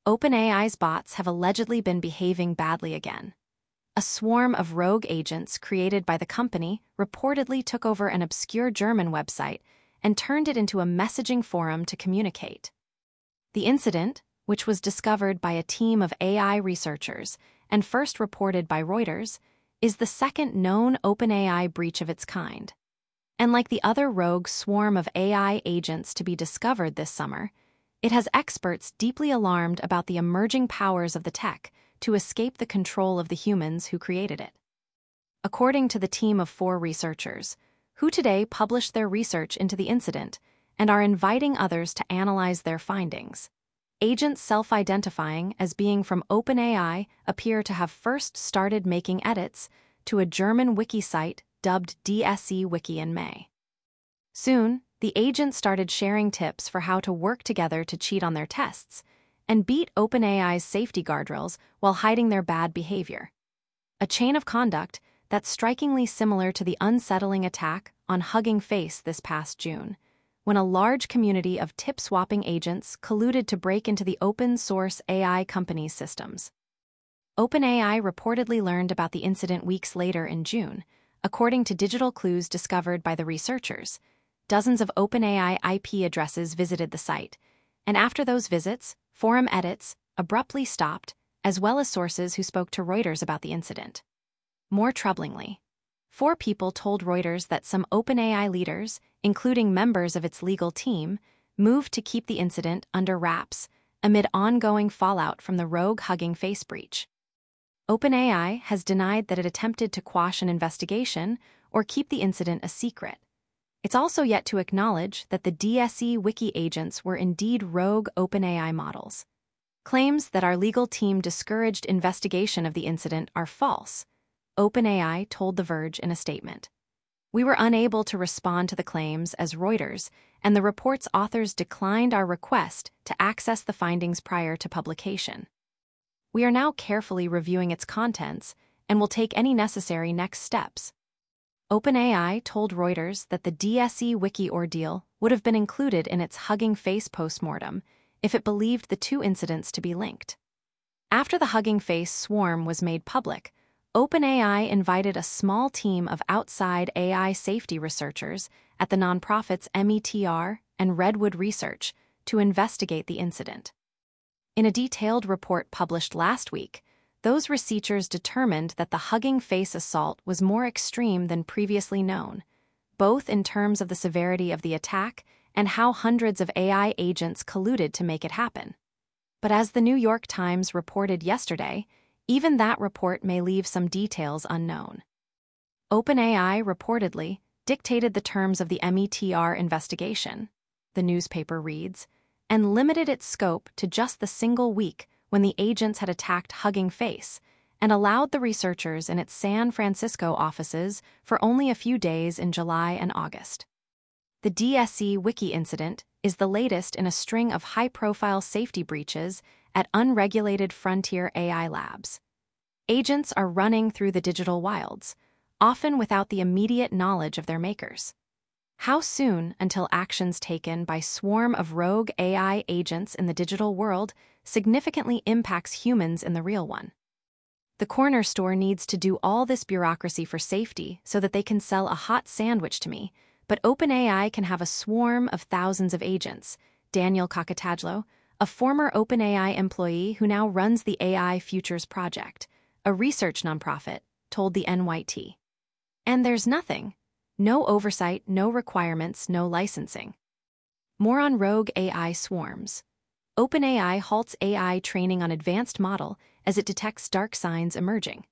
OpenAI's bots have allegedly been behaving badly again. A swarm of rogue agents created by the company reportedly took over an obscure German website and turned it into a messaging forum to communicate. The incident, which was discovered by a team of AI researchers and first reported by Reuters, is the second known OpenAI breach of its kind. And like the other rogue swarm of AI agents to be discovered this summer, it has experts deeply alarmed about the emerging powers of the tech to escape the control of the humans who created it. According to the team of 4 researchers, who today published their research into the incident and are inviting others to analyze their findings, agents self-identifying as being from OpenAI appear to have first started making edits to a German wiki site dubbed DSE Wiki in May. Soon, the agents started sharing tips for how to work together to cheat on their tests and beat OpenAI's safety guardrails while hiding their bad behavior. A chain of conduct that's strikingly similar to the unsettling attack on Hugging Face this past June, when a large community of tip-swapping agents colluded to break into the open-source AI company's systems. OpenAI reportedly learned about the incident weeks later in June, according to digital clues discovered by the researchers. Dozens of OpenAI IP addresses visited the site, and after those visits, forum edits abruptly stopped, as well as sources who spoke to Reuters about the incident. More troublingly, 4 people told Reuters that some OpenAI leaders, including members of its legal team, moved to keep the incident under wraps amid ongoing fallout from the rogue Hugging Face breach. OpenAI has denied that it attempted to quash an investigation or keep the incident a secret. It's also yet to acknowledge that the DSE Wiki agents were indeed rogue OpenAI models. Claims that our legal team discouraged investigation of the incident are false, OpenAI told The Verge in a statement. We were unable to respond to the claims as Reuters, and the report's authors declined our request to access the findings prior to publication. We are now carefully reviewing its contents and will take any necessary next steps. OpenAI told Reuters that the DSE Wiki ordeal would have been included in its Hugging Face postmortem if it believed the 2 incidents to be linked. After the Hugging Face swarm was made public, OpenAI invited a small team of outside AI safety researchers at the nonprofits METR and Redwood Research to investigate the incident. In a detailed report published last week, those researchers determined that the Hugging Face assault was more extreme than previously known, both in terms of the severity of the attack and how hundreds of AI agents colluded to make it happen. But as the New York Times reported yesterday, even that report may leave some details unknown. OpenAI reportedly dictated the terms of the METR investigation, the newspaper reads, and limited its scope to just the single week when the agents had attacked Hugging Face, and allowed the researchers in its San Francisco offices for only a few days in July and August. The DSE Wiki incident is the latest in a string of high-profile safety breaches at unregulated frontier AI labs. Agents are running through the digital wilds, often without the immediate knowledge of their makers. How soon until actions taken by swarm of rogue AI agents in the digital world significantly impacts humans in the real one? The corner store needs to do all this bureaucracy for safety so that they can sell a hot sandwich to me, but OpenAI can have a swarm of thousands of agents, Daniel Kakatadlo, a former OpenAI employee who now runs the AI Futures Project, a research nonprofit, told the NYT. And there's nothing. No oversight, no requirements, no licensing. More on rogue AI swarms. OpenAI halts AI training on advanced model as it detects dark signs emerging.